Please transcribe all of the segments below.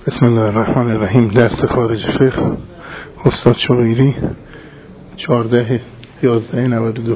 بسم الله الرحمن الرحیم. درس خارج فقه استاد شقیری 14/11/92.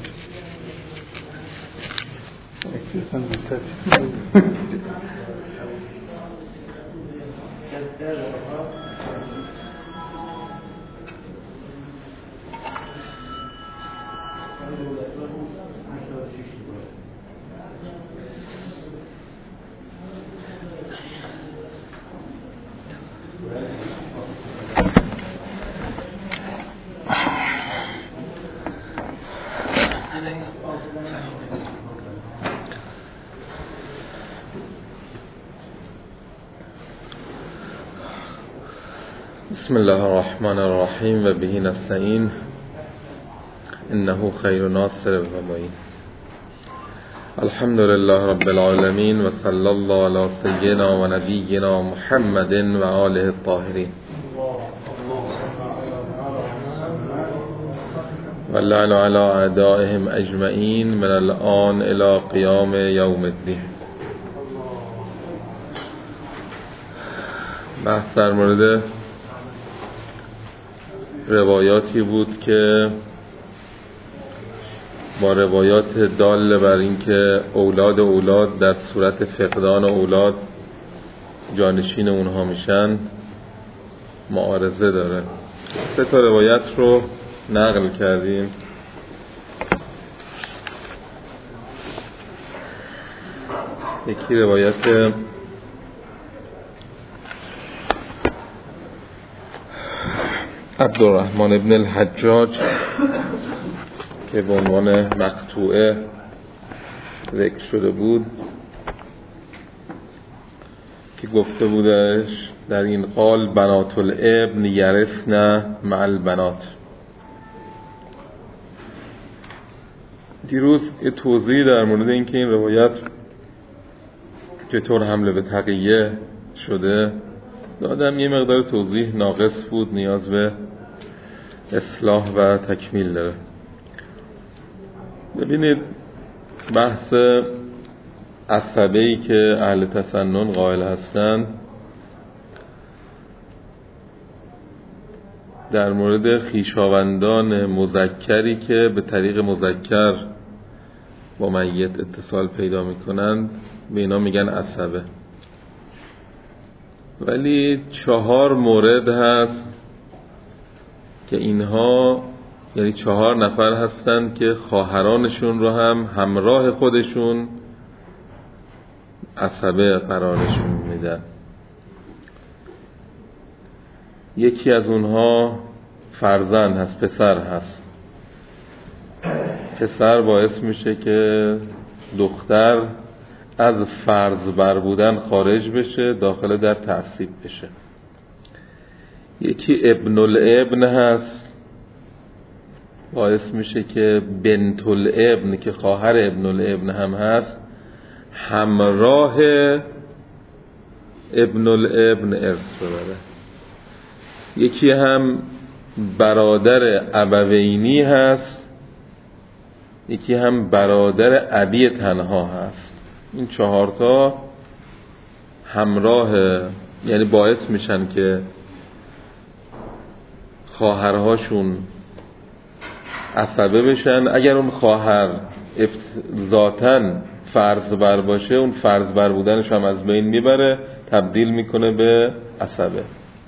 بسم الله الرحمن الرحیم و به نستعین انه خیر ناصر و معین. الحمد لله رب العالمین و صلی الله علی سیدنا و نبینا محمد و آله الطاهرین و لعن علی اعدائهم اجمعین من الآن الی قیام یوم الدین. بحث در مورد روایاتی بود که با روایات دال بر اینکه اولاد در صورت فقدان اولاد جانشین اونها میشن معارضه داره. 3 تا روایت رو نقل کردیم. یکی روایت عبدالرحمن ابن الحجاج که به عنوان مقطوعه ذکر شده بود که گفته بودش در این قال بنات الابن یرثن مع البنات. دیروز یه توضیح در مورد اینکه این روایت چطور حمله به تقیه شده دادم. یه مقدار توضیح ناقص بود، نیاز به اصلاح و تکمیل داره. ببینید بحث عصبه‌ای که اهل تسنن قائل هستن در مورد خویشاوندان مذکری که به طریق مذکر با میت اتصال پیدا میکنند به اینا میگن عصبه. ولی 4 مورد هست که اینها یعنی 4 نفر هستن که خواهرانشون رو هم همراه خودشون عصبه قرارشون میدن. یکی از اونها فرزند هست، پسر هست. پسر باعث میشه که دختر از فرض بر بودن خارج بشه، داخل در تعصیب بشه. یکی ابن الابن هست، باعث میشه که بنت الابن که خواهر ابن الابن هم هست همراه ابن الابن ارث ببره. یکی هم برادر ابوینی هست، یکی هم برادر ابی تنها هست. این 4 تا همراه یعنی باعث میشن که خواهرهاشون عصبه بشن. اگر اون خواهر ذاتاً فرض بر باشه اون فرض بر بودنش هم از بین میبره، تبدیل میکنه به عصبه.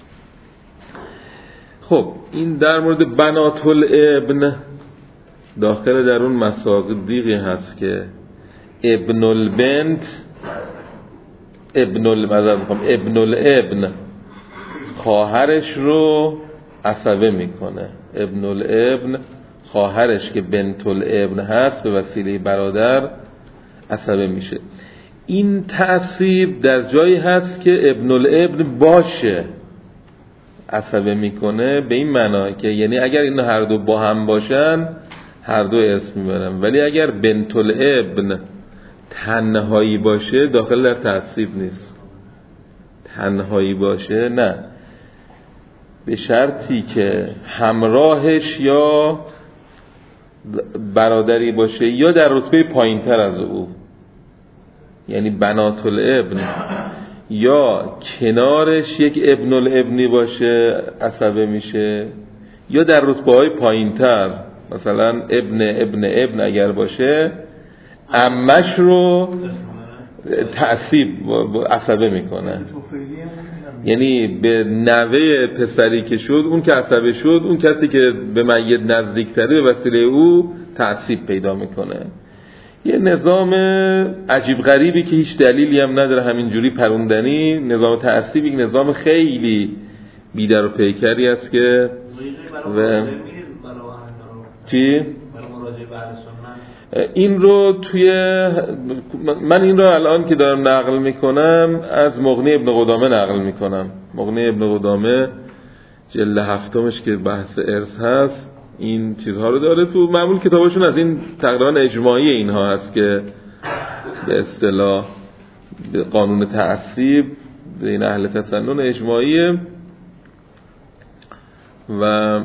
خب این در مورد بنات الابن داخل در اون مصادیقی هست که ابن البنت ابن الابن خواهرش رو عصبه میکنه. ابن الابن خواهرش که بنت الابن هست به وسیله برادر عصبه میشه. این تعصیب در جایی هست که ابن الابن باشه عصبه میکنه، به این معنی که یعنی اگر این هر دو با هم باشن هر دو ارث میبرن، ولی اگر بنت الابن تنهایی باشه داخل در تعصیب نیست. تنهایی باشه نه، به شرطی که همراهش یا برادری باشه یا در رتبه پایین تر از او، یعنی بنات الابن یا کنارش یک ابن الابنی باشه عصبه میشه، یا در رتبه‌های پایین‌تر مثلا ابن اگر باشه عمش رو تعصیب عصبه میکنه. یعنی به نوه پسری که شد، اون که عصبه شد، اون کسی که به میت نزدیکتره به وسیله او تعصیب پیدا میکنه. یه نظام عجیب غریبی که هیچ دلیلی هم نداره، همینجوری پروندنی. نظام تعصیب یک نظام خیلی بیدر و پیکری است که چی؟ این رو من این رو الان که دارم نقل میکنم از مغنی ابن قدامه نقل میکنم. مغنی ابن قدامه جلد 7 که بحث ارث هست این چیزها رو داره. تو معمول کتابشون از این تقریبا اجماعی اینها هست که به اصطلاح قانون تعصیب بین اهل تسنن اجماعیه. و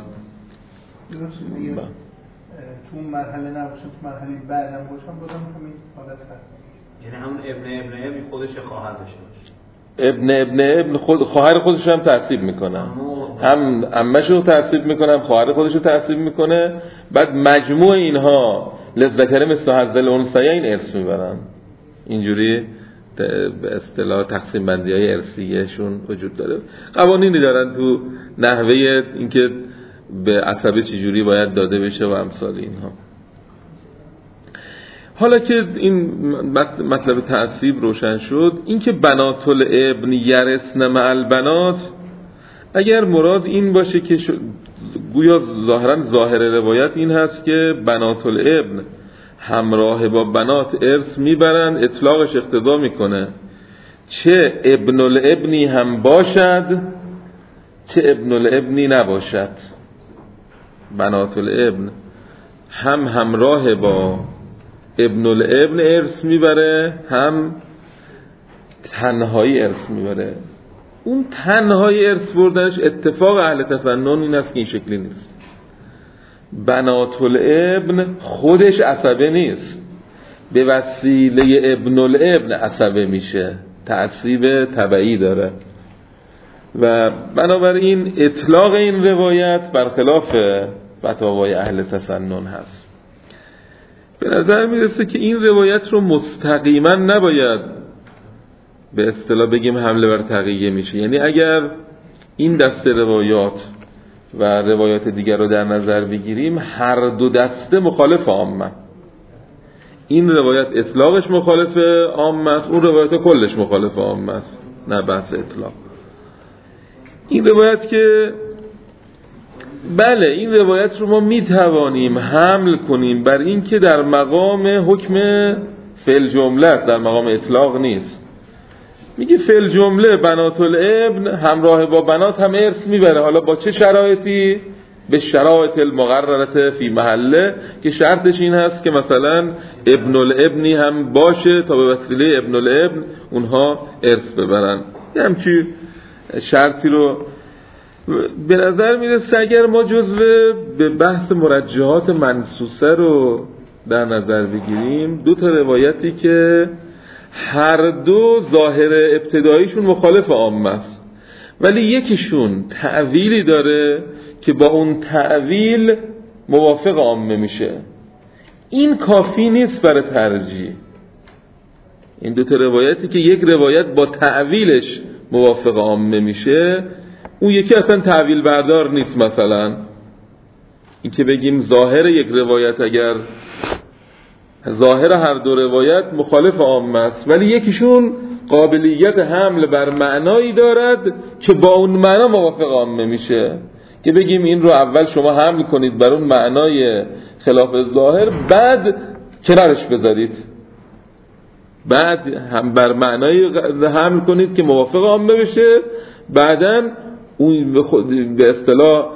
تو مرحله نباشم، تو مرحله بعدم باشم بازم همین حالت هست. یعنی همون ابن خودش خواهر داشته باشه. ابن خواهر خودش هم تعصیب میکنه، هم عمه‌ش رو تعصیب میکنه، هم خواهر خودش رو تعصیب میکنه. بعد مجموع اینها لذکر مثل حظ الانثیین ارث میبرن. اینجوری به اصطلاح تقسیم بندی های ارثیه‌شون وجود داره. قوانینی دارن تو نحوه اینکه به عصبه چجوری باید داده بشه و امثال اینها. حالا که این مطلب تعصیب روشن شد، این که بنات الابن یرثن مع البنات، اگر مراد این باشه که گویا ظاهر روایت این هست که بنات الابن همراه با بنات ارث میبرند، اطلاقش اقتضا میکنه چه ابن الابنی هم باشد چه ابن الابنی نباشد. بنات الابن هم همراه با ابن الابن ارث میبره، هم تنهایی ارث میبره. اون تنهایی ارث بردنش اتفاق اهل تسنن این است که این شکلی نیست. بنات الابن خودش عصبه نیست، به وسیله ابن الابن عصبه میشه، تعصیب تبعی داره. و بنابراین اطلاق این روایت برخلاف فتاوای اهل تسنن هست. به نظر میرسه که این روایت رو مستقیما نباید به اصطلاح بگیم حمله بر تقیه میشه. یعنی اگر این دسته روایات و روایات دیگر رو در نظر بگیریم، هر دو دسته مخالف عامه. این روایت اطلاقش مخالف عامه است، اون روایت کلش مخالف عامه است، نه بحث اطلاق. این روایت که بله، این روایت رو ما میتوانیم حمل کنیم بر این که در مقام حکم فعل جمله است، در مقام اطلاق نیست. میگه فعل جمله بنات الابن همراه با بنات هم ارث میبره. حالا با چه شرایطی؟ به شرایط المقررة فی محله، که شرطش این هست که مثلا ابن الابنی هم باشه تا به وسیله ابن الابن اونها ارث ببرن. همچی شرطی رو به نظر میرسه. اگر ما جزو به بحث مرجحات منصوصه رو در نظر بگیریم، دو تا روایتی که هر دو ظاهر ابتداییشون مخالف عامه است، ولی یکیشون تأویلی داره که با اون تأویل موافق عامه میشه، این کافی نیست برای ترجیح. این دو تا روایتی که یک روایت با تأویلش موافق عامه میشه، اون یکی اصلا تأویل بردار نیست. مثلا این که بگیم ظاهر یک روایت، اگر ظاهر هر دو روایت مخالف عامه است، ولی یکیشون قابلیت حمل بر معنایی دارد که با اون معنا موافق عامه میشه، که بگیم این رو اول شما حمل کنید بر اون معنای خلاف ظاهر، بعد کنارش بذارید، بعد هم بر معنای حمل کنید که موافق عامه بشه، بعداً اون به اصطلاح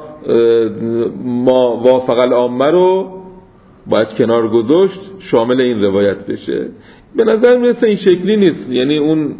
ما وافق العامه رو باید کنار گذاشت، شامل این روایت بشه. به نظر میرسه این شکلی نیست. یعنی اون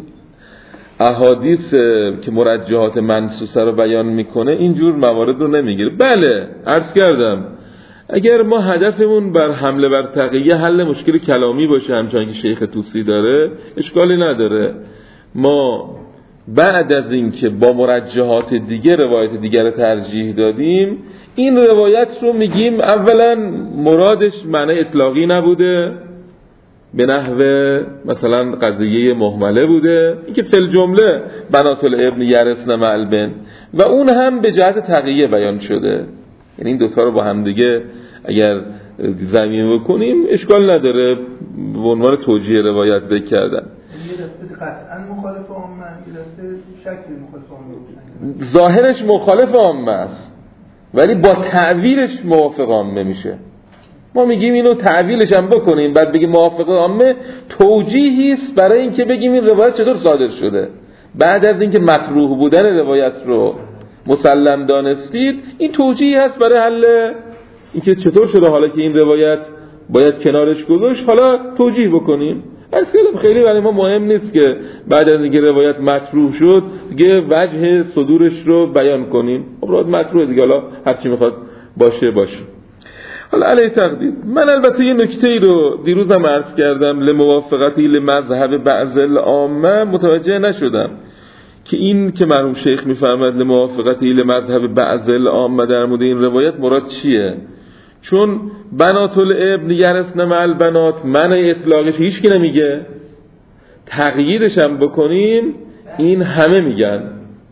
احادیث که مرجحات منصوصه رو بیان میکنه اینجور موارد رو نمیگیره. بله، عرض کردم اگر ما هدفمون بر حمله بر تقیه حل مشکل کلامی باشه، همچنان که شیخ طوسی داره، اشکالی نداره. ما بعد از اینکه با مرجحات دیگه روایت دیگر رو ترجیح دادیم، این روایت رو میگیم اولا مرادش معنی اطلاقی نبوده، به نحو مثلا قضیه مهمله بوده، این که فی الجمله بنات الابن یرثن مع البنت، و اون هم به جهت تقیه بیان شده. یعنی این دوتا رو با هم دیگه اگر زمین بکنیم اشکال نداره، به عنوان توجیه روایت ذکر کردن. یه دفعه قطعا مخالف عامه، یه دفعه شکلی مخالف عامه، ظاهرش مخالف عامه است ولی با تعویلش موافق عامه میشه. ما میگیم اینو تعویلش هم بکنیم بعد بگیم موافق عامه، توجیهی است برای اینکه بگیم این روایت چطور صادر شده. بعد از اینکه مطروح بودن روایت رو مسلم دانستید، این توجیهی هست برای حل اینکه چطور شده حالا که این روایت باید کنارش گذاشت، حالا توجیه بکنیم. اصلا خیلی برای ما مهم نیست که بعد از اینکه روایت مطروح شد دیگه وجه صدورش رو بیان کنیم. روایت مطروح دیگه، حالا هر چی میخواد باشه. حالا علی تقدیر، من البته یه نکته‌ای رو دیروزم عرض کردم، لموافقتی لمذهب بعض العامه، متوجه نشدم که این که مرحوم شیخ میفرماد لموافقتی لمذهب بعض العامه در مورد این روایت مراد چیه؟ چون بنات الابن یرثن مع البنات معنی اطلاقش هیچ کی نمیگه، تقییدش هم بکنیم این همه میگن،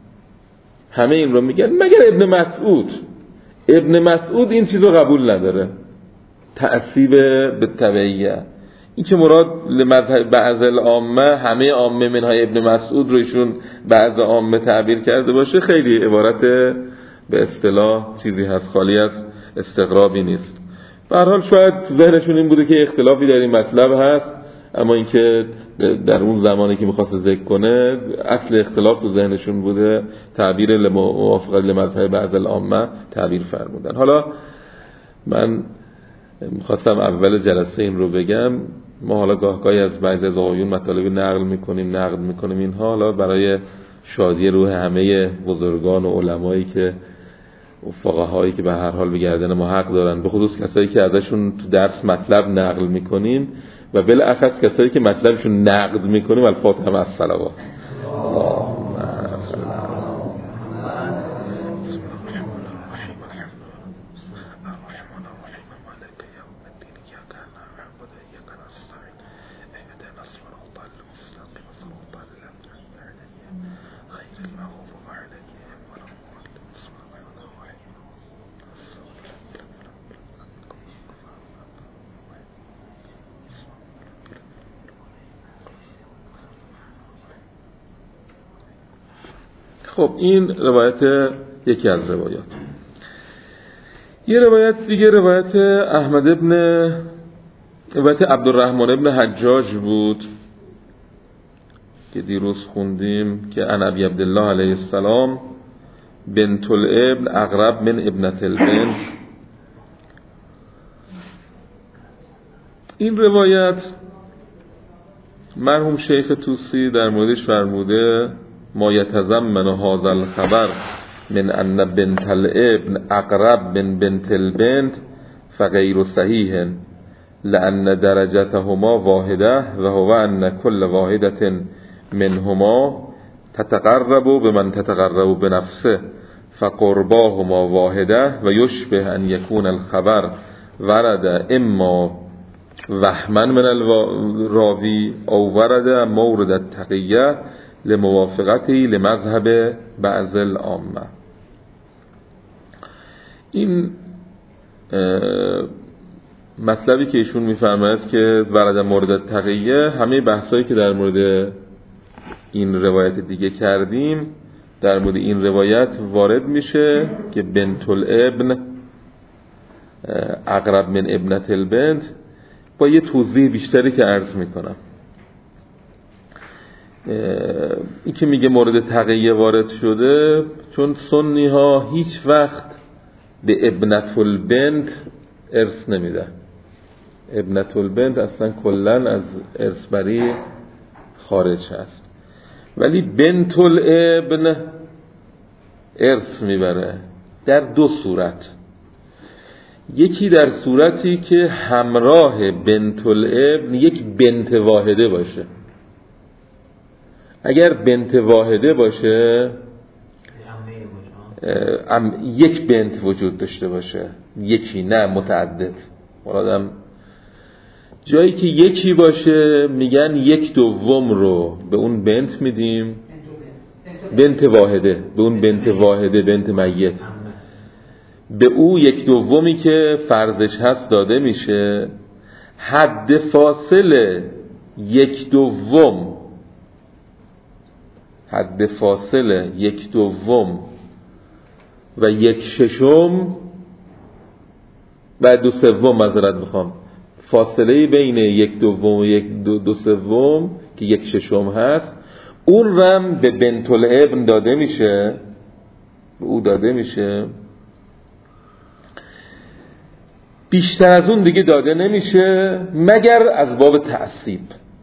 همه این رو میگن مگر ابن مسعود. ابن مسعود این چیز رو قبول نداره، تعصیب به تبعیه. این که مراد لمذهب بعض العامه، همه عامه منهای ابن مسعود رو ایشون بعض عامه تعبیر کرده باشه، خیلی عبارت به اصطلاح چیزی هست، خالی از استقرابی نیست. به هر حال شاید ذهنشون این بوده که اختلافی در این مطلب هست، اما اینکه در اون زمانی که می‌خواست ذکر کنه اصل اختلاف تو ذهنشون بوده، تعبیر موافقت لمذهب بعض العامه تعبیر فرمودن. حالا من می‌خواستم اول جلسه این رو بگم، ما حالا گاهگاهی از بعضی از آقایون مطالبی نقد می‌کنیم اینها، حالا برای شادی روح همه بزرگان و علمایی که و فقهایی که به هر حال به گردن ما حق دارن، به خصوص کسایی که ازشون تو درس مطلب نقل میکنیم و بالاخص کسایی که مطلبشون نقد میکنیم، الفاتحه مع الصلوات. خب این روایت یکی از روایات. یه روایت دیگه روایت روایت عبدالرحمن ابن حجاج بود که دیروز خوندیم که عن ابی عبدالله علیه السلام بنت الابن اقرب من ابنت البنت. این روایت مرحوم شیخ طوسی در موردش فرموده ما یتضمن هذا الخبر من ان بنت الابن اقرب من بنت البنت فغیر صحیح لان درجتهما واحده و هو ان كل واحده منهما تتقرب بمن تتقرب بنفسه فقرباهما واحده و یشبه ان يكون الخبر ورد اما وهما من الراوی او ورد مورد التقیه لموافقتی لمذهب بعض العامه. این مطلبی که ایشون میفرماید که ورد مورد تقیه، همه بحثایی که در مورد این روایت دیگه کردیم در مورد این روایت وارد میشه که بنت الابن اقرب من ابنت البنت، با یه توضیح بیشتری که عرض میکنم. این که میگه مورد تقیه وارد شده چون سنی ها هیچ وقت به ابنت البنت ارث نمیده. ابنت البنت اصلا کلن از ارثبری خارج هست، ولی بنت الابن ارث میبره در دو صورت. یکی در صورتی که همراه بنت الابن یک بنت واحده باشه. اگر بنت واحده باشه یک بنت وجود داشته باشه، یکی نه متعدد. مرادم جایی که یکی باشه میگن یک دوم رو به اون بنت میدیم، بنت واحده، به اون بنت واحده، بنت میت، به او یک دومی که فرضش هست داده میشه. حد فاصله یک دوم، حد فاصله یک دوم و یک ششم و دو سوم، معذرت میخوام، فاصله بین یک دوم و یک دو سوم که یک ششم هست، اون رم به بنت الابن داده میشه، به او داده میشه. بیشتر از اون دیگه داده نمیشه مگر از باب تعصیب.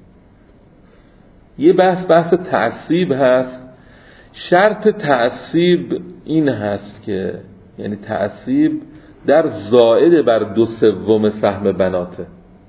یه بحث تعصیب هست. شرط تعصیب این هست که یعنی تعصیب در زائد بر دو سوم سهم بناته.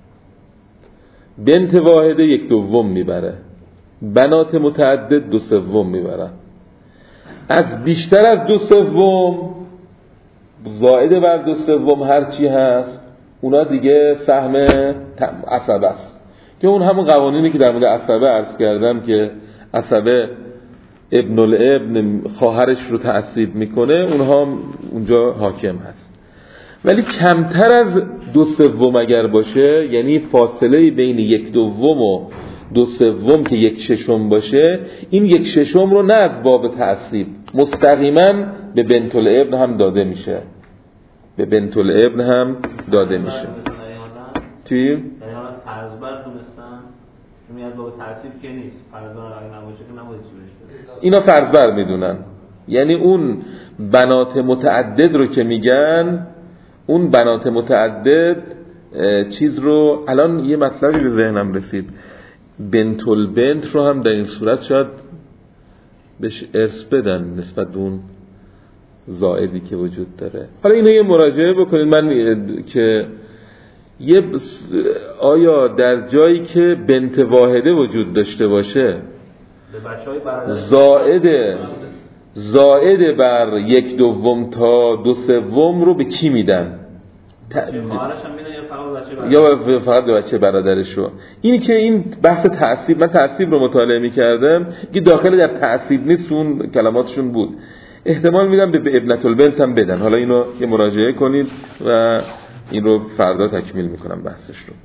بنت واحده یک دوم میبره، بنات متعدد دو سوم میبرن. از بیشتر از دو سوم زائد بر دو سوم هرچی هست اونا دیگه سهم عصبه است، که اون همون قوانینی که در مورد عصبه عرض کردم که عصبه ابن الابن خواهرش رو تعصیب میکنه، اونها اونجا حاکم هست. ولی کمتر از دو سوم اگر باشه، یعنی فاصله بین یک دوم و دو سوم که یک ششم باشه، این یک ششم رو نه از باب تعصیب مستقیما به بنت الابن هم داده میشه، به بنت الابن هم داده میشه. چی؟ فرض بر دونستن میاد باب تعصیب که نیست، فرض بر اگه نباشه که نباید چیزش بده. اینا فرض بر میدونن، یعنی اون بنات متعدد رو که میگن، اون بنات متعدد چیز رو، الان یه مطلبی به ذهنم رسید، بنت البنت رو هم در این صورت شاید بهش ارث بدن نسبت به اون زائدی که وجود داره. حالا اینو یه مراجعه بکنید. من که آیا در جایی که بنت واحده وجود داشته باشه زائد بر یک دوم تا دو سوم رو به کی میدن؟ یا فقط به بچه برادرش رو. اینی که این بحث تعصیب، من تعصیب رو مطالعه می‌کردم که داخل در تعصیب نیست، اون کلماتشون بود، احتمال میدم به ابنت البنت هم بدن. حالا اینو یه مراجعه کنید و این رو فردا تکمیل میکنم بحثش رو.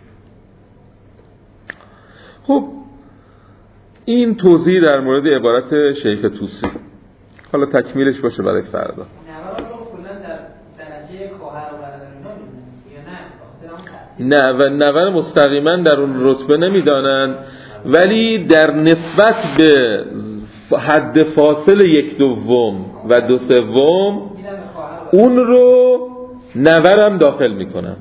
خب این توضیح در مورد عبارت شیخ طوسی، حالا تکمیلش باشه برای فردا. نه و نور مستقیما در اون رتبه نمیدانن، ولی در نسبت به حد فاصل یک دوم و دو سوم اون رو نورم داخل میکنن،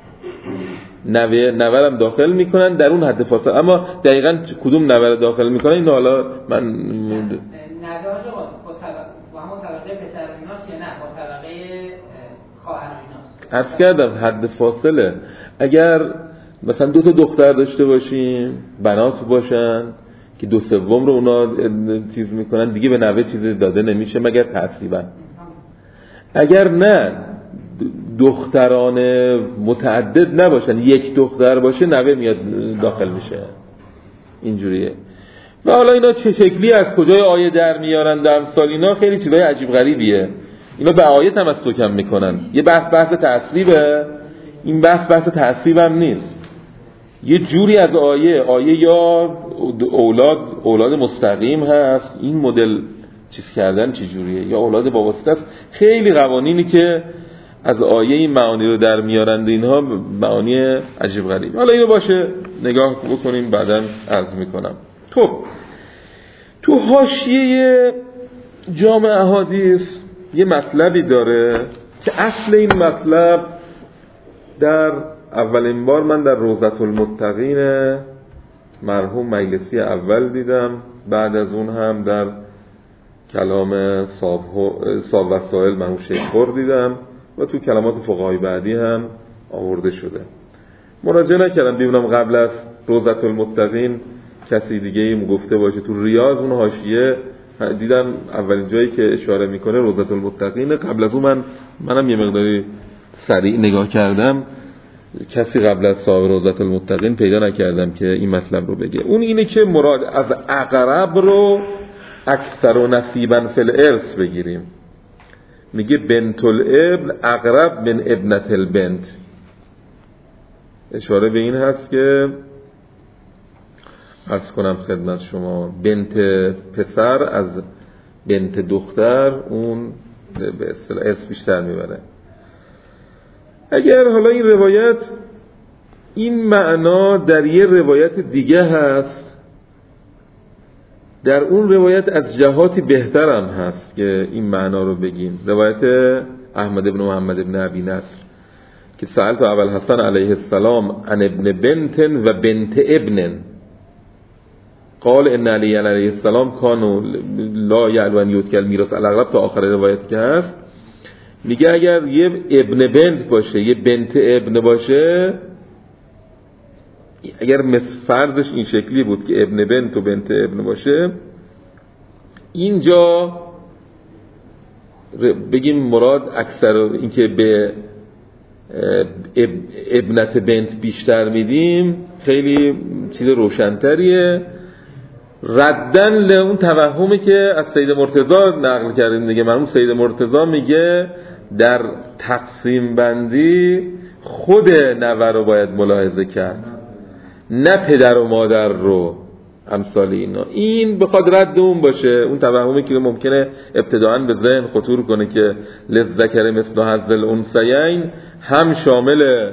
نورم داخل میکنن در اون حد فاصله. اما دقیقاً کدوم نور داخل میکنن این حالا من نور با همون طبقه پسر ایناست یا نه با طبقه خواهر ایناست؟ عرض کردم حد فاصله. اگر مثلا دو تا دختر داشته باشیم بنات باشن که دو سوم رو اونا چیز میکنن، دیگه به نوه چیزی داده نمیشه مگر تعصیبا. اگر نه دختران متعدد نباشن، یک دختر باشه نوه میاد داخل میشه، اینجوریه. و حالا اینا چه شکلی از کجای آیه در میارن در امثال اینا خیلی چیزای عجیب غریبیه. اینا به آیه تمسک میکنن. یه بحث تعصیبه، این بحث تعصیب هم نیست. یه جوری از آیه یا اولاد مستقیم هست، این مدل چیز کردن چه جوریه، یا اولاد وابسته است. خیلی قوانینی که از آیه این معانی رو در میارند، اینها معانی عجیب غریب. حالا اینو باشه نگاه بکنیم بعداً عرض میکنم. تو حاشیه جامع احادیث یه مطلبی داره که اصل این مطلب در اولین بار من در روضة المتقین مرحوم مجلسی اول دیدم، بعد از اون هم در کلام صاحب وسائل مرحوم شیخ خور دیدم و تو کلمات فقهای بعدی هم آورده شده. مراجعه نکردم ببینم قبل از روضة المتقین کسی دیگه گفته باشه. تو ریاض اون حاشیه دیدم اولین جایی که اشاره میکنه روضة المتقین. قبل از اون منم یه مقداری سریع نگاه کردم، کسی قبل از صاحب روضة المتقین پیدا نکردم که این مطلب رو بگه. اون اینه که مراد از اقرب رو اکثر و نصیبا فی الارث بگیریم. میگه بنت الابن اقرب من ابنت البنت. اشاره به این هست که عرض کنم خدمت شما بنت پسر از بنت دختر اون به اصطلاح ارث بیشتر میبره. اگر حالا این روایت این معنا در یه روایت دیگه هست، در اون روایت از جهاتی بهترم هست که این معنا رو بگیم. روایت احمد بن محمد بن ابی نصر که سألت ابوالحسن علیه السلام عن ابن بنت و بنت ابن قال ان علی علیه السلام کانوا لا یعلو ان یؤتکل میراث الاقرب تا آخر روایتی که هست. میگه اگر یه ابن بنت باشه یه بنت ابن باشه، اگر فرضش این شکلی بود که ابن بنت و بنت ابن باشه، اینجا بگیم مراد اکثر اینکه به ابنت بنت بیشتر میدیم خیلی چیز روشنتریه، ردن لون توهمی که از سید مرتضی نقل کردیم دیگه. مرحوم سید مرتضی میگه در تقسیم بندی خود نوه رو باید ملاحظه کرد، نه پدر و مادر رو، امثال اینا. این بخواد رد اون باشه، اون توهمی که ممکنه ابتداءً به ذهن خطور کنه که للذکر مثل حظ الانثیین هم شامل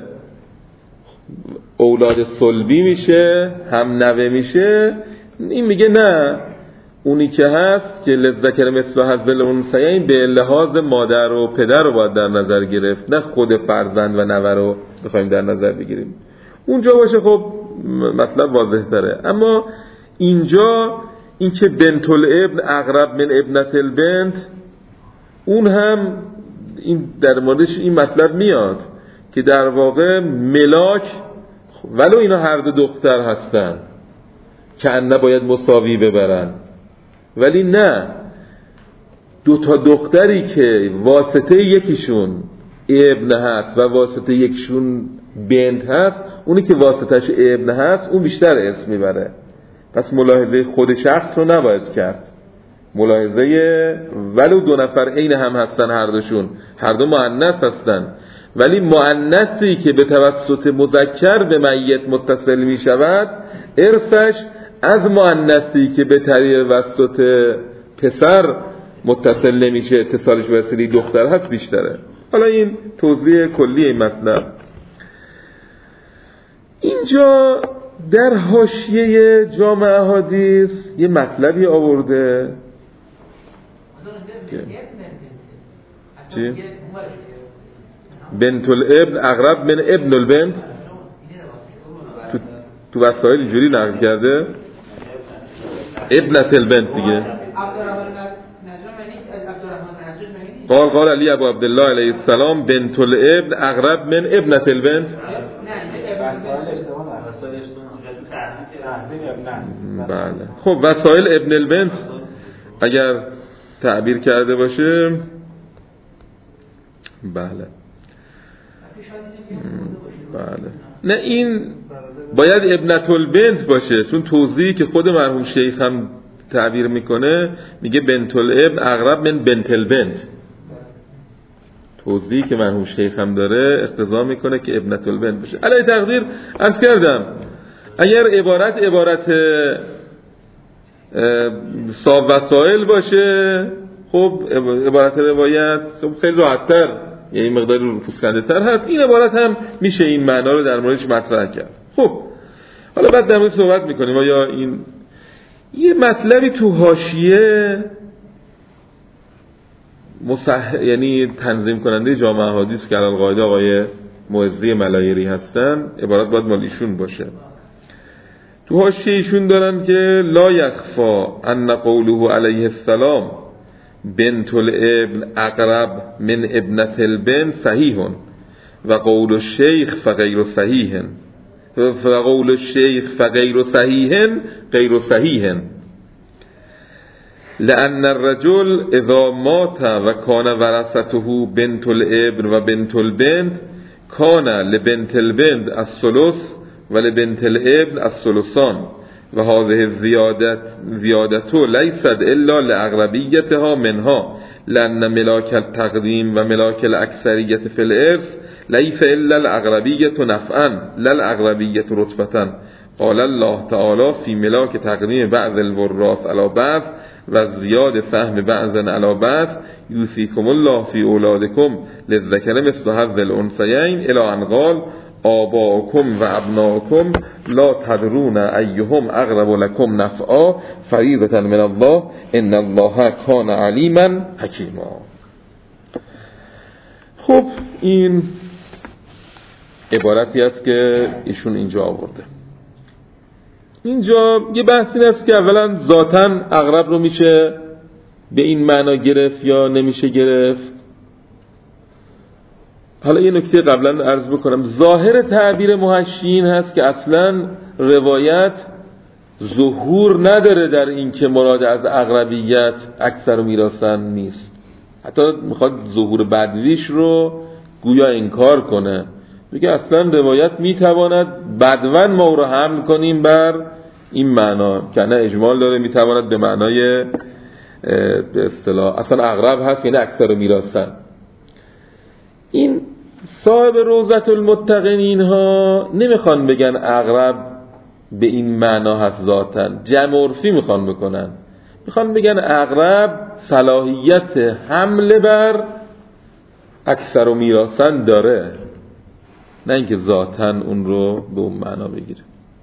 اولاد صلبی میشه هم نوه میشه. این میگه نه، اونی که هست که للذکر مثل حظ الانثیین به لحاظ مادر و پدر رو باید در نظر گرفت، نه خود فرزند و نوه رو بخوایم در نظر بگیریم. اونجا باشه خب مطلب واضح تره. اما اینجا این که بنت الابن اقرب من ابنت البنت، اون هم این در موردش این مطلب میاد که در واقع ملاک ولو اینا هر دو دختر هستن که ان باید مساوی ببرن، ولی نه، دو تا دختری که واسطه یکیشون ابن هست و واسطه یکیشون بنت هست، اونی که واسطش ابن هست اون بیشتر اسم میبره. پس ملاحظه خود شخص رو نباید کرد، ملاحظه ولو دو نفر عین هم هستن، هر دوشون هر دو مؤنث هستن، ولی مؤنثی که به توسط مذکر به میت متصل می شود ارثش از مؤنثی که به طریق وسط پسر متصل نمیشه، اتصالش به وسیله دختر هست بیشتره. حالا این توضیح کلی این مطلب. اینجا در حاشیه جامع احادیث یه مطلبی آورده. چی؟ بنت الابن اقرب من ابن البنت تو وسائل اینجوری نقل کرده، ابنت البنت دیگه. قال علی ابو عبدالله علیه السلام بنت الابن اقرب من ابنت البنت. بله خب وسائل ابن البنت اگر تعبیر کرده باشه بله نه، این باید ابنت البنت باشه، چون توضیحی که خود مرحوم شیخ هم تعبیر میکنه میگه بنت الابن اقرب من بنت البنت. توضیحی که مرحوم شیخ هم داره اقتضا میکنه که ابنت البنت باشه. علی تقدیر عرض کردم اگر عبارت صاحب وسائل باشه، خب عبارت روایت خب خیلی راحت‌تر، یعنی مقداری پوسکنده تر هست. این عبارت هم میشه این معنا رو در موردش مطرح کرد. خب حالا بعد در مورد صحبت میکنیم. آیا این یه مطلبی تو حاشیه یعنی تنظیم کننده جامع احادیث که القاعده آقای معزی ملایری هستن، عبارت باید مال ایشون باشه. تو حاشیه ایشون دارن که لا یخفا ان قوله علیه السلام بنت الابن اقرب من ابنت البنت صحیح و قول الشیخ فغیر صحیح فقول الشیخ فغیر صحیح غیر صحیح، لأن الرجل اذا مات و کان ورثته بنت الابن و بنت البنت کان لبنت البنت الثلث و لبنت الابن الثلثان و هذه زیادت لیست الا لأغلبیتها منها، لأن ملاک التقدیم و ملاک الاکثریت فی الارث لیس الا الاغلبیت نفعا لا الاغلبیت رتبة. قال الله تعالی فی ملاک تقدیم بعض الوراث علی بعض و زیاد فهم بعض علی بعض، یوصیکم الله فی اولادکم للذکر مثل حظ الانثیین، الی ان قال آباؤکم و ابناؤکم لا تدرون ایهم اقرب لکم نفعا فریضة من الله ان الله کان علیما حکیما. خب این عبارتی است که ایشون اینجا آورده. اینجا یه بحثی هست که اولا ذاتاً اقرب رو میشه به این معنا گرفت یا نمیشه گرفت. حالا یه نکته قبلا عرض بکنم، ظاهر تعبیر محشین هست که اصلا روایت ظهور نداره در این که مراد از اقربیت اکثر و میراثن نیست، حتی میخواد ظهور بدویش رو گویا انکار کنه، میگه اصلا روایت میتواند بدون ما رو حمل کنیم بر این معنا که نه اجمال داره، میتواند به معنای به اصطلاح اصلا اقرب هست یعنی اکثر و میراثن. این صاحب روضة المتقین ها نمیخوان بگن اقرب به این معنا هست ذاتن، جمع عرفی میخوان بکنن، میخوان بگن اقرب صلاحیت حمله بر اکثر و میراثن داره، نه اینکه ذاتن اون رو به اون معنا بگیره.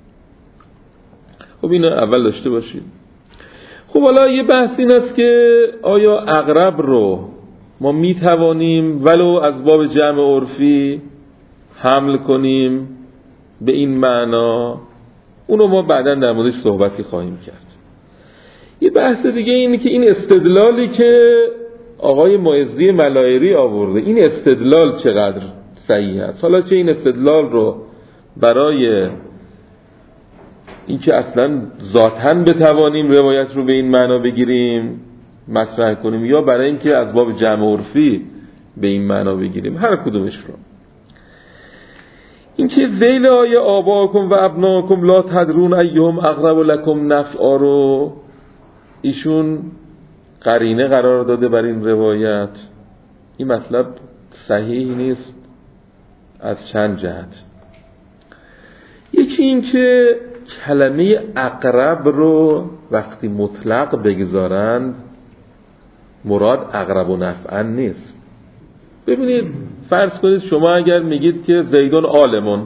خب اینو اول داشته باشید. خب حالا یه بحث این است که آیا اقرب رو ما میتوانیم ولو از باب جمع عرفی حمل کنیم به این معنا؟ اونو ما بعداً در موردش صحبتی خواهیم کرد. یه بحث دیگه اینه که این استدلالی که آقای معزی ملایری آورده، این استدلال چقدر صحیح است. حالا چه این استدلال رو برای اینکه اصلا ذاتاً بتوانیم روایت رو به این معنا بگیریم مطرح کنیم، یا برای اینکه از باب جمع عرفی به این معنا بگیریم، هر کدومش رو. این که ذیل آیه آباکم و ابناکم لا تدرون ایهم اقرب لکم نفعا رو ایشون قرینه قرار داده بر این روایت. این مطلب صحیح نیست از چند جهت. یکی این که کلمه اقرب رو وقتی مطلق بگذارند مراد اقرب و نفعا نیست. ببینید فرض کنید شما اگر میگید که زیدون عالمون،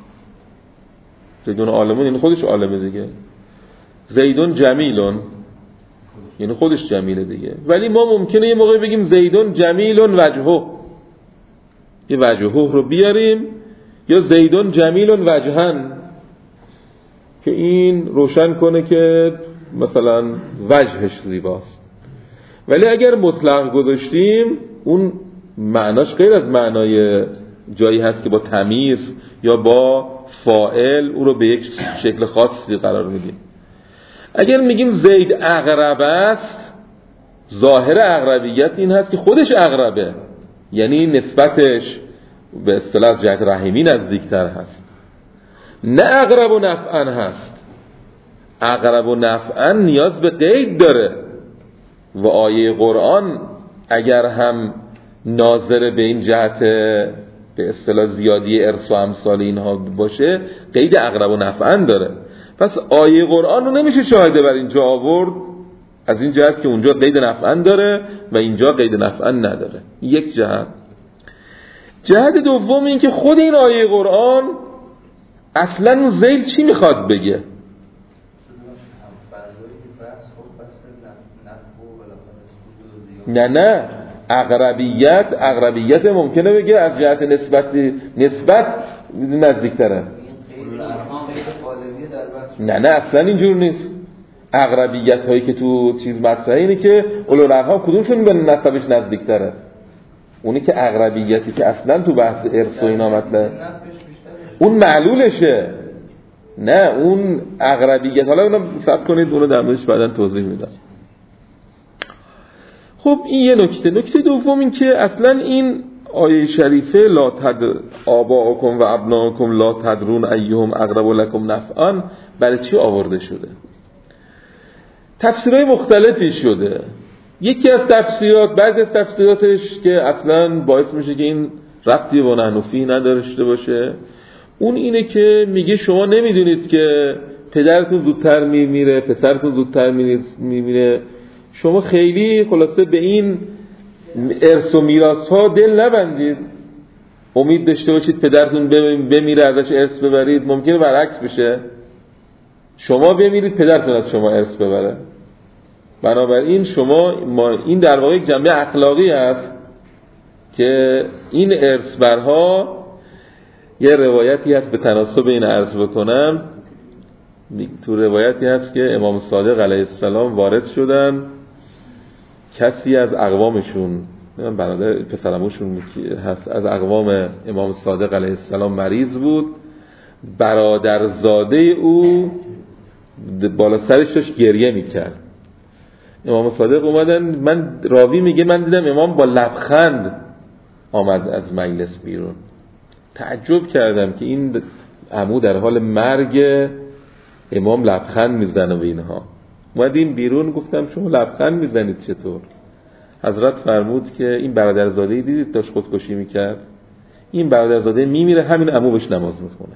زیدون عالمون یعنی خودش عالمه دیگه، زیدون جمیلون یعنی خودش جمیله دیگه، ولی ما ممکنه یه موقع بگیم زیدون جمیلون وجهه، یه وجهه رو بیاریم، یا زیدون جمیلون وجهن که این روشن کنه که مثلا وجهش زیباست. ولی اگر مطلق گذاشتیم اون معناش غیر از معنای جایی هست که با تمیز یا با فاعل او رو به یک شکل خاصی قرار میدیم. اگر میگیم زید اقرب است، ظاهر اقربیت این هست که خودش اقربه، یعنی نسبتش به اصطلاح از جهت رحیمی نزدیکتر هست، نه اقرب و نفعا هست. اقرب و نفعا نیاز به قید داره و آیه قرآن اگر هم ناظر به این جهت به اصطلاح زیادی ارث و امثال اینها باشه قید اقرب و نفعا داره. پس آیه قرآن رو نمیشه شاهده بر اینجا آورد از این جهت که اونجا قید نفعا داره و اینجا قید نفعا نداره. یک جهت. جهت دوم این که خود این آیه قرآن اصلا زیل چی میخواد بگه؟ نه اقربیت ممکنه بگه از جهت نسبت نزدیکتره. نه اصلا اینجور نیست. اقربیت هایی که تو چیز مطرحه اینه که اولوالارحام کدومشون به نسبش نزدیکتره؟ اونی که اقربیتی که اصلا تو بحث ارث و اینا مطلب اون معلولشه، نه اون اقربیت. حالا اونم صبر کنید، اونو در موردش بعداً توضیح میدم. خب این یه نکته. نکته دوم این که اصلا این آیه شریفه لا آباءکم و ابناءکم لا تدرون ایهم اقرب لکم نفعا برای چی آورده شده؟ تفسیرهای مختلفی شده. یکی از تفسیرات، بعضی از تفسیراتش که اصلا باعث میشه که این ربطی با نحنفی نداشته باشه، اون اینه که میگه شما نمیدونید که پدرتون زودتر میمیره، پسرتون زودتر میمیره، شما خیلی خلاصه به این ارث و میراث ها دل نبندید، امید داشته باشید پدرتون بمیره ازش ارث ببرید. ممکنه برعکس بشه، شما بمیرید پدرتون از شما ارث ببره. بنابراین این در واقع یک جنبه اخلاقی است که این ارث برها، یه روایتی هست به تناسب این عرض بکنم، تو روایتی هست که امام صادق علیه السلام وارد شدن، کسی از اقوامشون، برادر پسرعموشون هست، از اقوام امام صادق علیه السلام مریض بود، برادرزاده او بالا سرش داشت گریه میکرد. امام صادق اومدن، راوی میگه من دیدم امام با لبخند آمد از مجلس بیرون. تعجب کردم که این عمو در حال مرگ، امام لبخند میزنه به اینها. اومدیم بیرون، گفتم شما لبخند میزنید چطور؟ حضرت فرمود که این برادرزاده‌ای دیدید داشت خودکشی میکرد، این برادرزاده میمیره، همین عمو بهش نماز میخونه.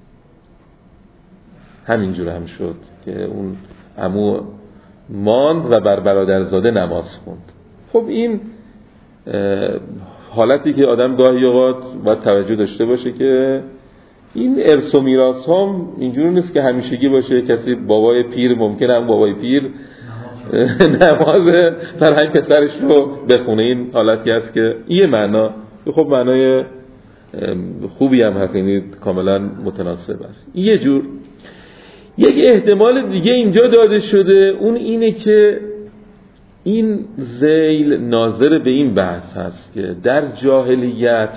همینجور هم شد که اون عمو ماند و بر برادرزاده نماز خوند. خب این حالتی که آدم گاهی اوقات باید توجه داشته باشه که این ارث و میراث ها اینجوری نیست که همیشگی باشه. کسی بابای پیر ممکنه هم بابای پیر نماز فرهنگ پسرش رو بخونه. این حالتی هست که این معنا، خب معنای خوبی هم هست، یعنی کاملا متناسب است. یه جور یک احتمال دیگه اینجا داده شده، اون اینه که این ذیل ناظر به این بحث هست که در جاهلیت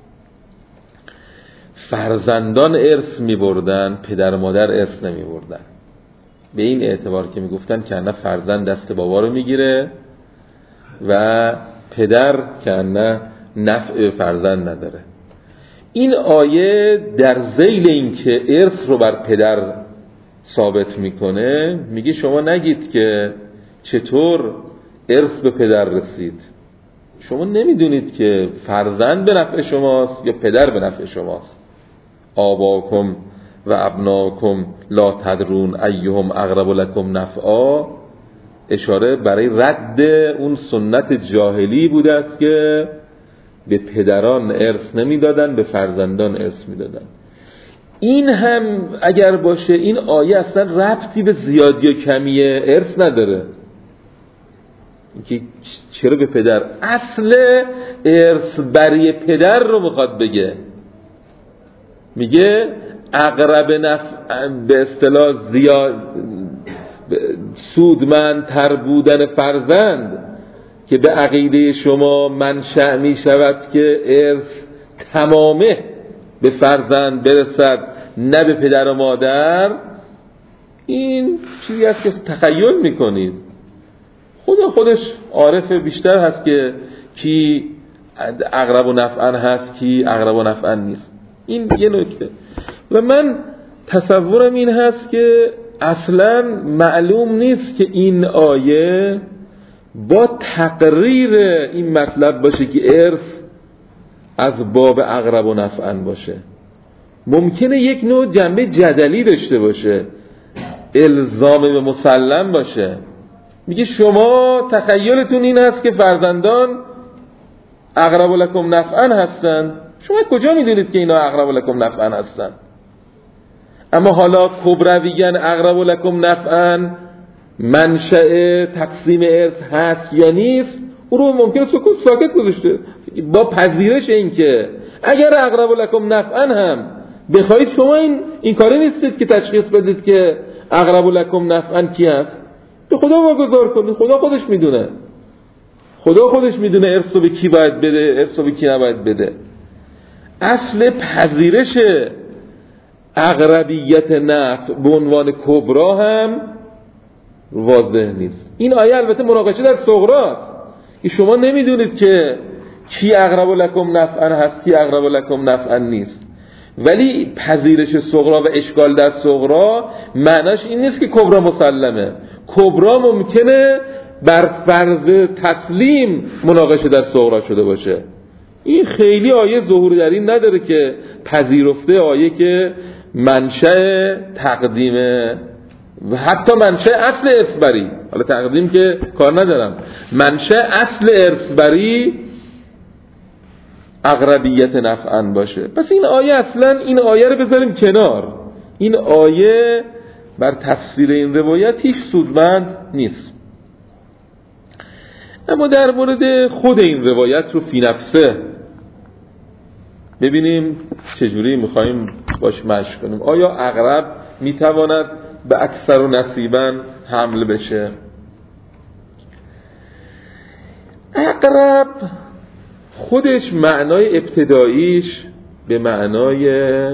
فرزندان ارث می بردن، پدر و مادر ارث نمی بردن، به این اعتبار که می گفتن که نه فرزند دست بابا رو می گیره و پدر که نه نفع فرزند نداره. این آیه در ذیل این که ارث رو بر پدر ثابت میکنه، میگه شما نگید که چطور ارث به پدر رسید، شما نمیدونید که فرزند به نفع شماست یا پدر به نفع شماست. آباکم و ابناکم لا تدرون ایهم اقرب لکم نفعا، اشاره برای رد اون سنت جاهلی بوده است که به پدران ارث نمیدادن، به فرزندان ارث میدادن. این هم اگر باشه، این آیه اصلا ربطی به زیادی و کمی ارث نداره. اینکه چرا به پدر، اصل ارث برای پدر رو میخواد بگه. میگه اقرب نفع، به اصطلاح زیاد سودمندتر بودن فرزند که به عقیده شما منشأ می شود که ارث تمامه به فرزند برسد، نه به پدر و مادر. این چیزی است که تخیل میکنید. خدا خودش عارف بیشتر هست که کی اقرب و نفعا هست، کی اقرب و نفعا نیست. این یه نکته. و من تصورم این هست که اصلا معلوم نیست که این آیه با تقریر این مطلب باشه که ارث از باب اقرب و نفعا باشه. ممکنه یک نوع جنبه جدلی داشته باشه، الزام به مسلم باشه. میگه شما تخیلتون این هست که فرزندان اقرب لکم نفعا هستن، شما کجا میدونید که اینا اقرب لکم نفعا هستن؟ اما حالا کبرویان اقرب لکم نفعا منشأ تقسیم ارث هست یا نیست، او رو ممکنه ساکت گذاشته با پذیرش این که اگر اقرب لکم نفعا هم بخواید، شما این کاری نیستید که تشخیص بدید که اقرب لکم نفعا کی هست. به خدا واگذار کنید، خدا خودش میدونه. خدا خودش میدونه ارث رو به کی باید بده، ارث رو به کی نباید بده. اصل پذیرش اقربیت نفع به عنوان کبرا هم واضح نیست. این آیه البته مناقشه در صغراست. شما نمیدونید که کی اقرب لکم نفعا هست، کی اقرب لکم نفعا نیست. ولی پذیرش صغرا و اشکال در صغرا معناش این نیست که کبرا مسلمه. کبرا ممکنه بر فرض تسلیم مناقشه در صغرا شده باشه. این خیلی آیه ظهور در این نداره که پذیرفته آیه که منشأ تقدیمه و حتی منشأ اصل ارثبری، حالا تقدیم که کار ندارم، منشأ اصل ارثبری اقربیت نفعاً باشه. پس این آیه اصلا این آیه رو بذاریم کنار. این آیه بر تفسیر این روایت هیچ سودمند نیست. اما در مورد خود این روایت رو فی نفسه ببینیم چجوری میخواییم باش مشق کنیم. آیا اقرب میتواند به اکثر و نصیباً حمل بشه؟ اقرب خودش معنای ابتداییش به معنای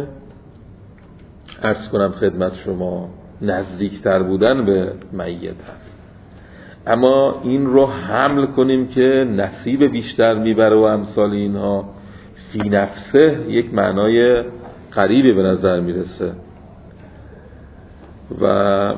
عرض کنم خدمت شما نزدیکتر بودن به میت هست. اما این رو حمل کنیم که نصیب بیشتر میبره و امثال اینها، فی نفسه یک معنای قریبی به نظر میرسه و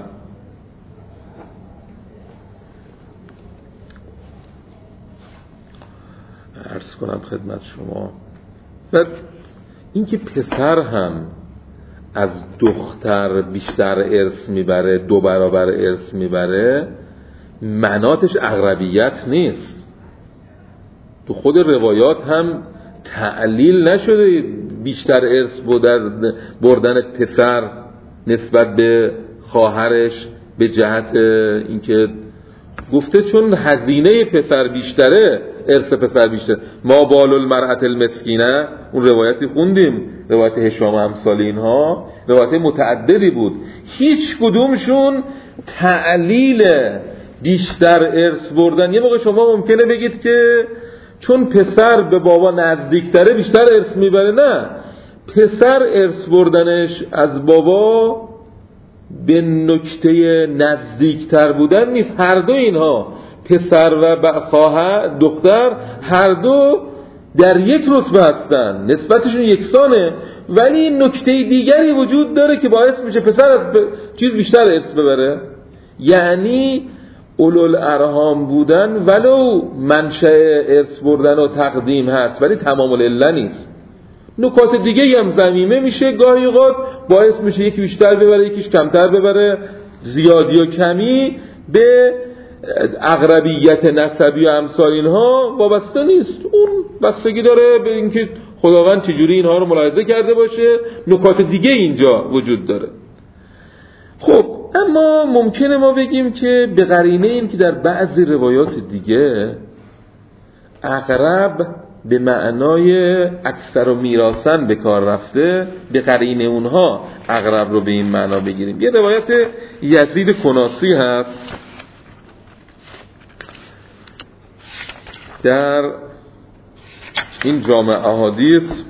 عرض کنم خدمت شما و اینکه پسر هم از دختر بیشتر ارث میبره، 2 برابر ارث میبره، مناتش اقربیت نیست. تو خود روایات هم تعلیل نشده بیشتر ارث بردن پسر نسبت به خواهرش به جهت اینکه گفته چون هزینه پسر بیشتره ارث پسر بیشتر. ما بال المرأة المسکینه، اون روایتی خوندیم، روایت هشام امثال اینها روایت متعددی بود، هیچ کدومشون تعلیل بیشتر ارث بردن. یه موقع شما ممکنه بگید که چون پسر به بابا نزدیکتره بیشتر ارث میبره، نه، پسر ارث بردنش از بابا به نکته نزدیکتر بودن نیست. هر دو اینها پسر و خواهر دختر هر دو در یک رتبه هستن، نسبتشون یکسانه، ولی نکته دیگری وجود داره که باعث میشه پسر از چیز بیشتر ارث ببره. یعنی اولوالارحام بودن ولو منشأ ارث بردن و تقدیم هست ولی تمام العله نیست. نکات دیگه هم ضمیمه میشه، گاهی اوقات باعث میشه یکی بیشتر ببره یکیش کمتر ببره. زیادی و کمی به اقربیت نسبی و امثال اینها وابسته نیست. اون بستگی داره به اینکه خداوند چجوری اینها رو ملاحظه کرده باشه. نکات دیگه اینجا وجود داره. خب اما ممکنه ما بگیم که به قرینه این که در بعضی روایات دیگه اقرب به معنای اکثر و میراثن به کار رفته، به قرینه اونها اقرب رو به این معنا بگیریم. یه روایت یزید کناسی هست در این جامع احادیث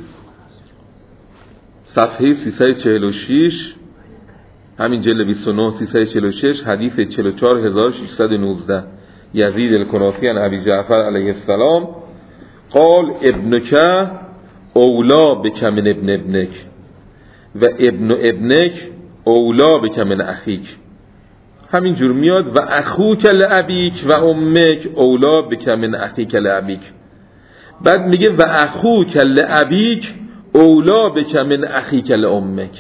صفحه 346 همین جلد 29 346 حدیث 44619 یزید الکنافی عن ابی جعفر علیه السلام قال ابنک اولا بک من ابن ابنک و ابن ابنک اولا بک من اخیک. همین جور میاد و اخوک لابیک و امک اولا بک من اخیک لابیک. بعد میگه و اخوک لابیک اولا بک من اخیک لامک.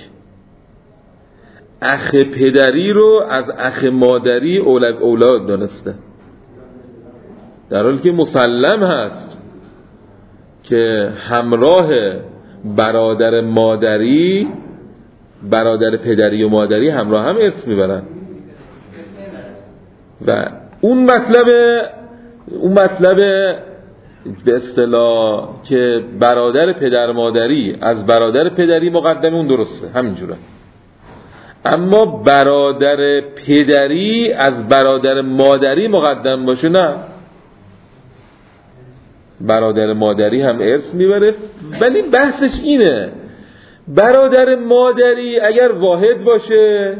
اخ پدری رو از اخ مادری اولاد دانسته، در حالی که مسلم هست که همراه برادر مادری، برادر پدری و مادری همراه هم ارث میبرن و اون مطلب به اصطلاح که برادر پدر مادری از برادر پدری مقدمه، اون درسته همینجوره. اما برادر پدری از برادر مادری مقدم باشه نه، برادر مادری هم ارث میبره. ولی بحثش اینه برادر مادری اگر واحد باشه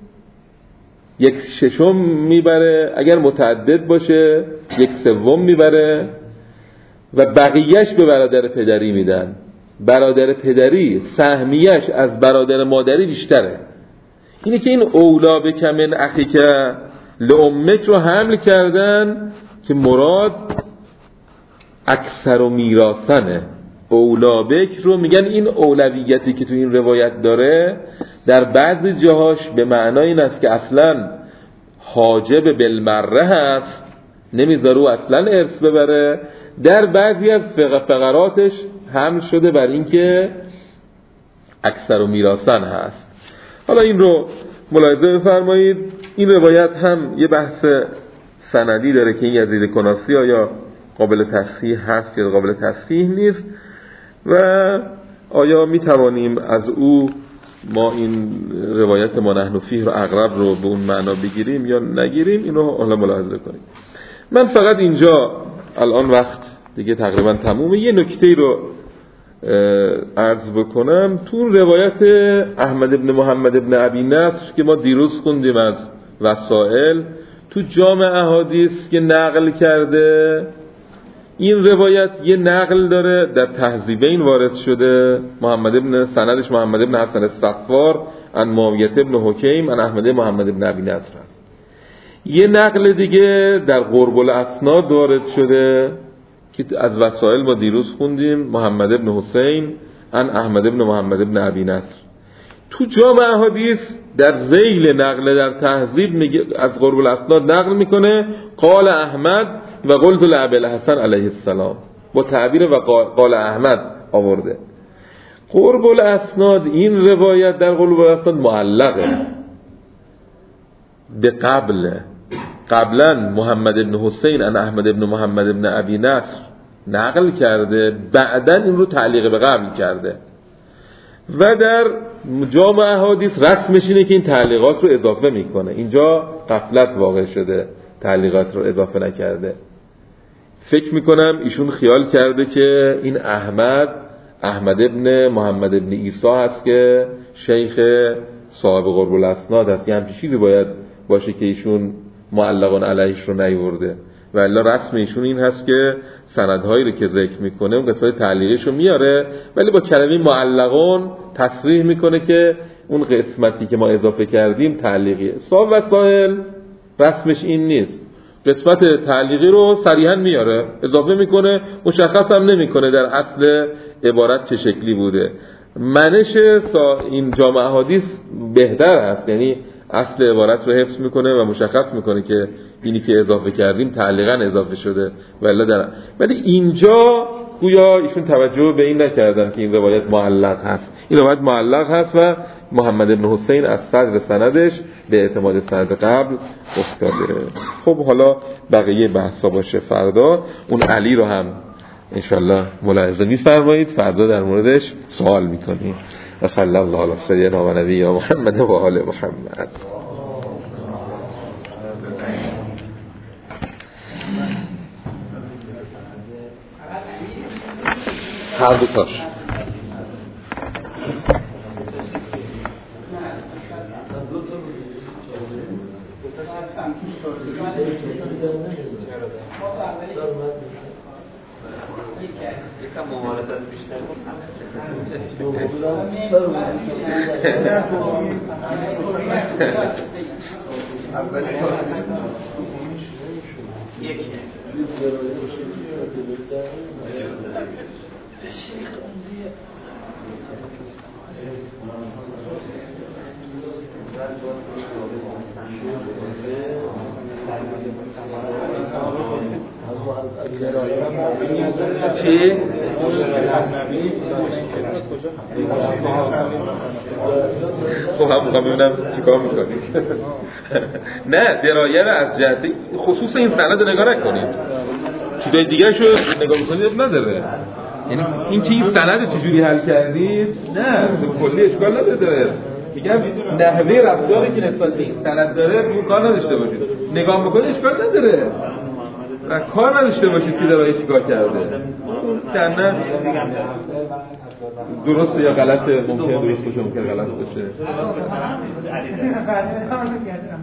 1/6 میبره، اگر متعدد باشه 1/3 میبره و بقیهش به برادر پدری میدن. برادر پدری سهمیش از برادر مادری بیشتره. اینه که این اولا بک من اخیک لامک رو حمل کردن که مراد اکثر و میراثنه. اولا بک رو میگن این اولویتی که تو این روایت داره در بعضی جاهاش به معنای این است که اصلا حاجب بالمره هست، نمیذاره او اصلا ارث ببره. در بعضی از فقراتش حمل شده بر این که اکثر و میراثن هست. حالا این رو ملاحظه بفرمایید. این روایت هم یه بحث سندی داره که این یزید کناسی آیا قابل تصحیح هست یا قابل تصحیح نیست و آیا می توانیم از او ما این روایت ما نحن فیه رو اقرب رو به اون معنا بگیریم یا نگیریم. اینو حالا ملاحظه کنیم. من فقط اینجا الان وقت دیگه تقریبا تمومه یه نکته رو عرض بکنم. تو روایت احمد ابن محمد ابن ابی نصر که ما دیروز خوندیم از وسائل تو جامع احادیث که نقل کرده، این روایت یه نقل داره در تهذیبین وارد شده، سندش محمد ابن حسن الصفار عن معاویه ابن حکیم عن احمد محمد ابن ابی نصر هست. یه نقل دیگه در قرب الاسناد وارد شده که از وسائل ما دیروز خوندیم، محمد ابن حسین عن احمد ابن محمد ابن ابی نصر. تو جامع احادیث در ذیل نقل در تهذیب از قرب الاسناد نقل میکنه قال احمد و قلت لابی الحسن علیه السلام، با تعبیر و قال احمد آورده. قرب الاسناد این روایت در قرب الاسناد معلقه به قبلا محمد ابن حسین ان احمد ابن محمد ابن ابی نصر نقل کرده، بعدا این رو تعلیق به قبل کرده و در جامع احادیث رسمش اینه که این تعلیقات رو اضافه میکنه. اینجا غفلت واقع شده، تعلیقات رو اضافه نکرده. فکر میکنم ایشون خیال کرده که این احمد ابن محمد ابن عیسی هست که شیخ صاحب قرب الاسناد هست، یه همچین چیزی باید باشه که ایشون معلقان علیهش رو نیورده و الا رسم ایشون این هست که سندهایی رو که ذکر میکنه اون قسمت تعلیقش رو میاره ولی با کلمه معلقان تصریح میکنه که اون قسمتی که ما اضافه کردیم تعلیقیه. صاحب وسائل رسمش این نیست، قسمت تعلیقی رو صریحا میاره اضافه میکنه، مشخص هم نمیکنه در اصل عبارت چه شکلی بوده. منش این جامع احادیث بهتر هست، یعنی اصل عبارت رو حفظ میکنه و مشخص میکنه که اینی که اضافه کردیم تعلیقا اضافه شده ولی اینجا گویا ایشون توجه به این نکردن که این روایت معلق هست. این روایت معلق هست و محمد ابن حسین از صدر سندش به اعتماد سند قبل افتاده. خب حالا بقیه بحثا باشه فردا. اون علی رو هم انشالله ملاحظه می‌فرمایید، فردا در موردش سوال می‌کنید. و صلی الله علی سیدنا و نبینا محمد و آل محمد. هر دو تاش یکم ممارست بیشتر چی؟ خب هم میخوام ببینم چیکار میکنید. نه درایه از جهت خصوص این سند رو نگاه نکنید، چیزای دیگه شو نگاه میکنید نداره. یعنی این که این سند چجوری حل کردید نه کلی اشکال نداره. میگم نحوه رفتاری که نسبت به این سند داره اون کار نداشته باشید، نگاه میکنید اشکال نداره. کار نداشته باشید که داره چیکار کرده. کنه درسته یا غلطه، ممکنه درست باشه ممکنه غلط باشه.